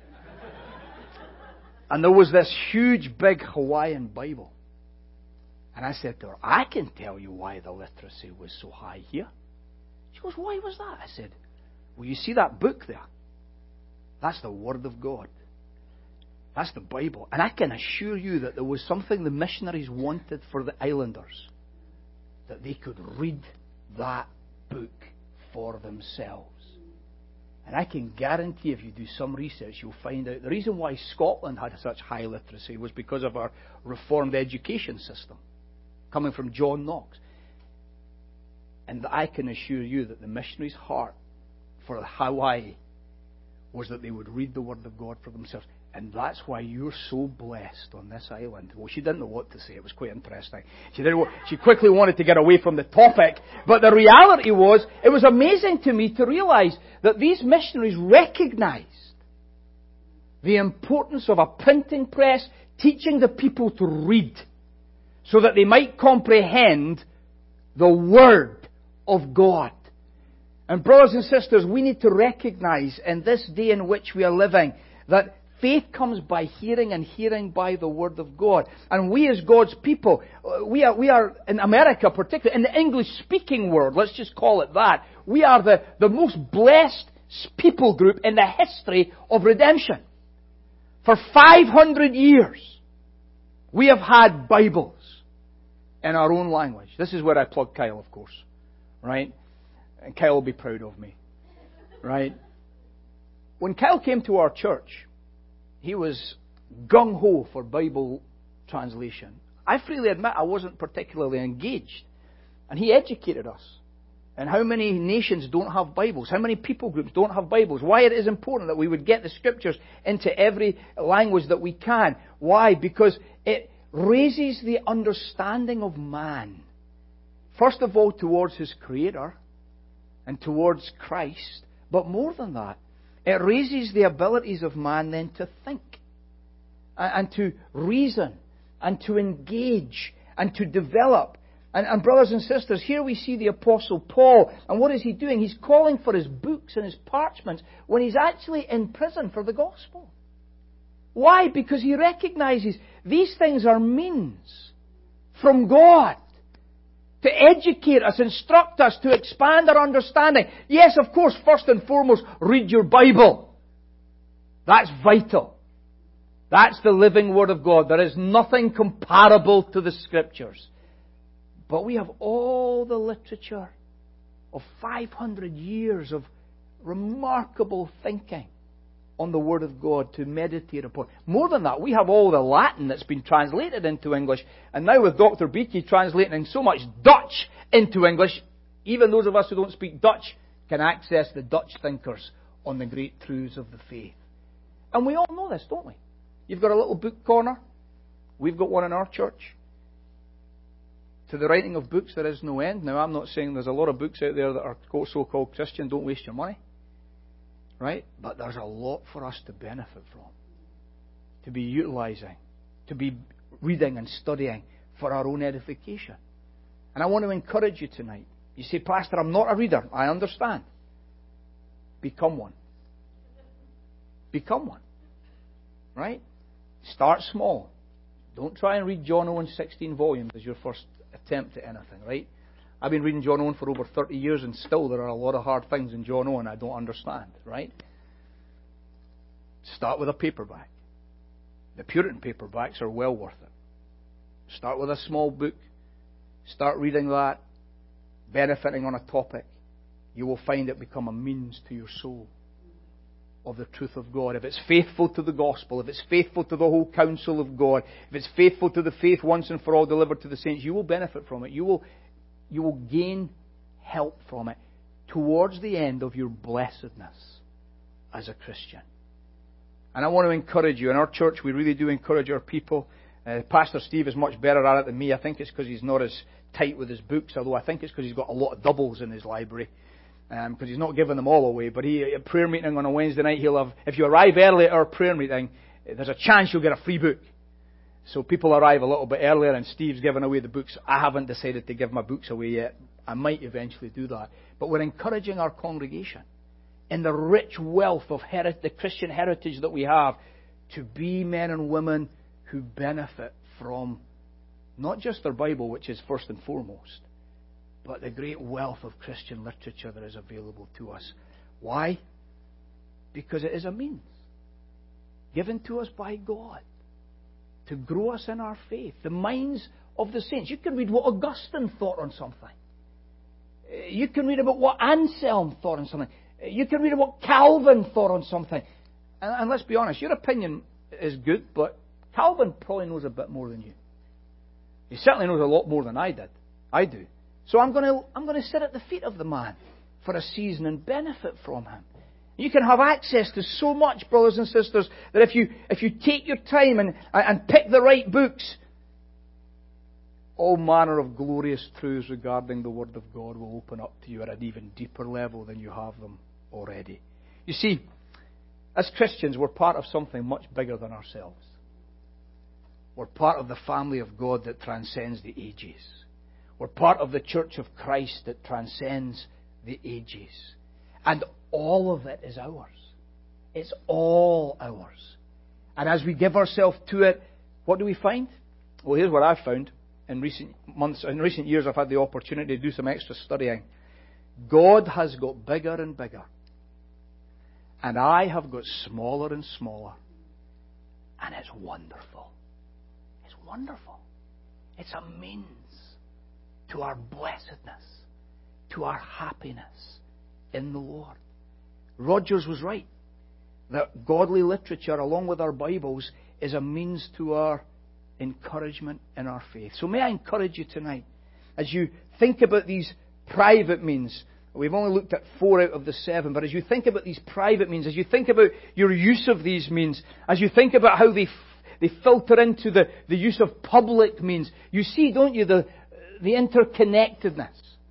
And there was this huge, big Hawaiian Bible. And I said to her, I can tell you why the literacy was so high here. She goes, why was that? I said, well, you see that book there? That's the Word of God. That's the Bible. And I can assure you that there was something the missionaries wanted for the islanders, that they could read that book for themselves. And I can guarantee if you do some research, you'll find out the reason why Scotland had such high literacy was because of our reformed education system, coming from John Knox. And I can assure you that the missionaries' heart for Hawaii was that they would read the Word of God for themselves. And that's why you're so blessed on this island. Well, she didn't know what to say. It was quite interesting. She didn't. She quickly wanted to get away from the topic. But the reality was, it was amazing to me to realize that these missionaries recognized the importance of a printing press, teaching the people to read so that they might comprehend the Word of God. And brothers and sisters, we need to recognize in this day in which we are living that faith comes by hearing, and hearing by the Word of God. And we as God's people, we are, we are in America particularly, in the English-speaking world, let's just call it that, we are the, the most blessed people group in the history of redemption. For five hundred years, we have had Bibles in our own language. This is where I plug Kyle, of course. Right? And Kyle will be proud of me. Right? When Kyle came to our church, he was gung-ho for Bible translation. I freely admit I wasn't particularly engaged. And he educated us. And how many nations don't have Bibles? How many people groups don't have Bibles? Why it is important that we would get the Scriptures into every language that we can. Why? Because it raises the understanding of man. First of all, towards his Creator and towards Christ. But more than that, it raises the abilities of man then to think and to reason and to engage and to develop. And, and brothers and sisters, here we see the Apostle Paul. And what is he doing? He's calling for his books and his parchments when he's actually in prison for the gospel. Why? Because he recognizes these things are means from God to educate us, instruct us, to expand our understanding. Yes, of course, first and foremost, read your Bible. That's vital. That's the living Word of God. There is nothing comparable to the Scriptures. But we have all the literature of five hundred years of remarkable thinking on the Word of God to meditate upon. More than that, we have all the Latin that's been translated into English. And now with Doctor Beattie translating so much Dutch into English, even those of us who don't speak Dutch can access the Dutch thinkers on the great truths of the faith. And we all know this, don't we? You've got a little book corner. We've got one in our church. To the writing of books, there is no end. Now, I'm not saying there's a lot of books out there that are so-called Christian. Don't waste your money. Right? But there's a lot for us to benefit from, to be utilizing, to be reading and studying for our own edification. And I want to encourage you tonight. You say, Pastor, I'm not a reader. I understand. Become one. become one. Right? Start small. Don't try and read John Owen's sixteen volumes as your first attempt at anything, right? I've been reading John Owen for over thirty years, and still there are a lot of hard things in John Owen I don't understand, right? Start with a paperback. The Puritan paperbacks are well worth it. Start with a small book. Start reading that, benefiting on a topic. You will find it become a means to your soul of the truth of God. If it's faithful to the gospel, if it's faithful to the whole counsel of God, if it's faithful to the faith once and for all delivered to the saints, you will benefit from it. You will, you will gain help from it towards the end of your blessedness as a Christian. And I want to encourage you. In our church, we really do encourage our people. Uh, Pastor Steve is much better at it than me. I think it's because he's not as tight with his books, although I think it's because he's got a lot of doubles in his library. Because um, he's not giving them all away. But he, at prayer meeting on a Wednesday night, he'll have, if you arrive early at our prayer meeting, there's a chance you'll get a free book. So people arrive a little bit earlier, and Steve's giving away the books. I haven't decided to give my books away yet. I might eventually do that. But we're encouraging our congregation in the rich wealth of heri- the Christian heritage that we have to be men and women who benefit from not just their Bible, which is first and foremost, but the great wealth of Christian literature that is available to us. Why? Because it is a means given to us by God to grow us in our faith. The minds of the saints. You can read what Augustine thought on something. You can read about what Anselm thought on something. You can read about what Calvin thought on something. And, and let's be honest, your opinion is good, but Calvin probably knows a bit more than you. He certainly knows a lot more than I did. I do. So I'm going to I'm going to sit at the feet of the man for a season and benefit from him. You can have access to so much, brothers and sisters, that if you if you take your time and and pick the right books, all manner of glorious truths regarding the Word of God will open up to you at an even deeper level than you have them already. You see, as Christians, we're part of something much bigger than ourselves. We're part of the family of God that transcends the ages. We're part of the Church of Christ that transcends the ages. And all of it is ours. It's all ours. And as we give ourselves to it, what do we find? Well, here's what I've found in recent months. In recent years, I've had the opportunity to do some extra studying. God has got bigger and bigger. And I have got smaller and smaller. And it's wonderful. It's wonderful. It's a means to our blessedness, to our happiness in the Lord. Rogers was right. That godly literature, along with our Bibles, is a means to our encouragement in our faith. So may I encourage you tonight, as you think about these private means. We've only looked at four out of the seven, but as you think about these private means, as you think about your use of these means, as you think about how they f- they filter into the, the use of public means, you see, don't you, the the interconnectedness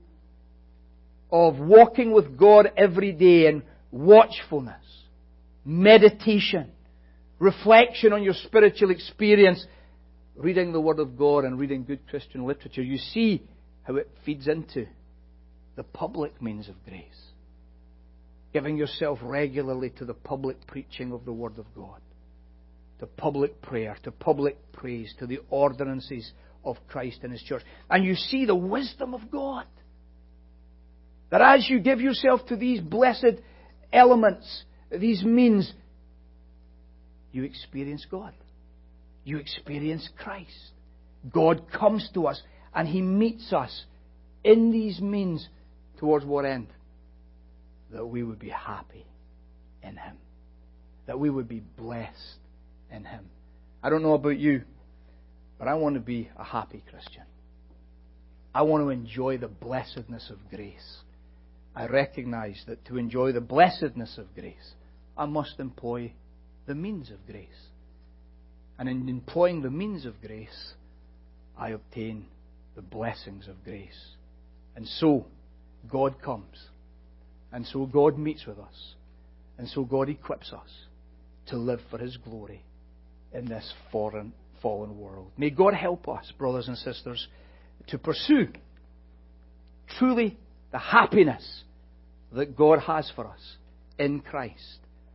of walking with God every day in watchfulness, meditation, reflection on your spiritual experience, reading the Word of God and reading good Christian literature. You see how it feeds into the public means of grace. Giving yourself regularly to the public preaching of the Word of God, to public prayer, to public praise, to the ordinances of Christ and His church. And you see the wisdom of God. That as you give yourself to these blessed elements, these means, you experience God. You experience Christ. God comes to us and He meets us in these means. Towards what end? That we would be happy in Him. That we would be blessed in Him. I don't know about you, but I want to be a happy Christian. I want to enjoy the blessedness of grace. I recognize that to enjoy the blessedness of grace, I must employ the means of grace. And in employing the means of grace, I obtain the blessings of grace. And so, God comes. And so God meets with us. And so God equips us to live for His glory in this foreign, fallen world. May God help us, brothers and sisters, to pursue truly the happiness that God has for us in Christ,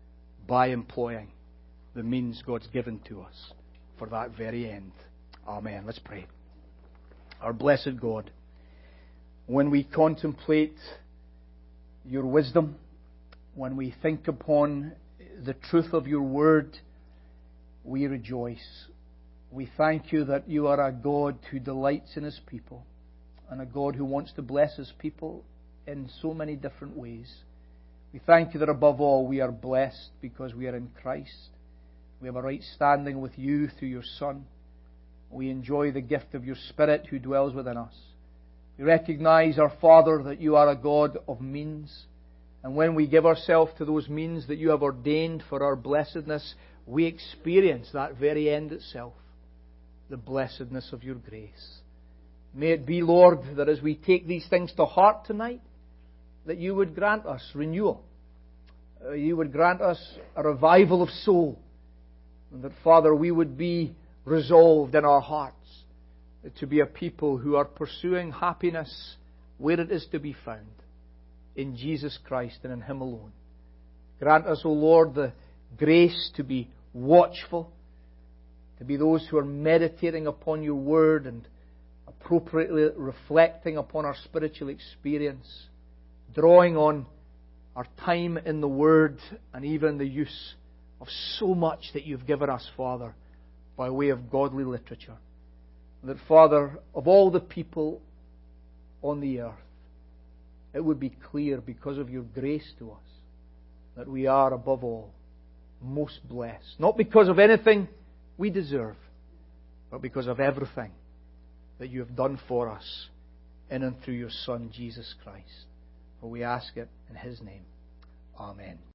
by employing the means God's given to us for that very end. Amen. Let's pray. Our blessed God, when we contemplate your wisdom, when we think upon the truth of your word, we rejoice. We thank you that you are a God who delights in his people, and a God who wants to bless his people in so many different ways. We thank you that above all we are blessed because we are in Christ. We have a right standing with you through your Son. We enjoy the gift of your Spirit who dwells within us. We recognize, our Father, that you are a God of means. And when we give ourselves to those means that you have ordained for our blessedness, we experience that very end itself, the blessedness of your grace. May it be, Lord, that as we take these things to heart tonight, that you would grant us renewal. Uh, you would grant us a revival of soul. And that, Father, we would be resolved in our hearts to be a people who are pursuing happiness where it is to be found, in Jesus Christ and in him alone. Grant us, O Lord, the grace to be watchful, to be those who are meditating upon your word and appropriately reflecting upon our spiritual experience, drawing on our time in the word and even the use of so much that you've given us, Father, by way of godly literature. That, Father, of all the people on the earth, it would be clear, because of your grace to us, that we are, above all, most blessed. Not because of anything we deserve, but because of everything that you have done for us in and through your Son, Jesus Christ. For we ask it in his name. Amen.